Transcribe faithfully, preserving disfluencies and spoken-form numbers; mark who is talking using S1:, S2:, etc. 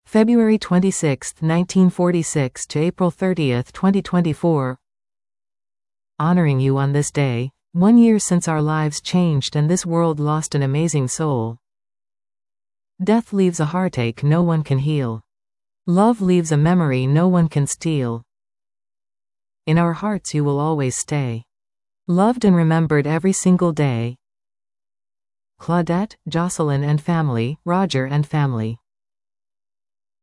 S1: February twenty-sixth, nineteen forty-six to April thirtieth, twenty twenty-four. Honoring you on this day, one year since our lives changed and this world lost an amazing soul. Death leaves a heartache no one can heal. Love leaves a memory no one can steal. In our hearts you will always stay, loved and remembered every single day. Claudette, Jocelyn and family, Roger and family.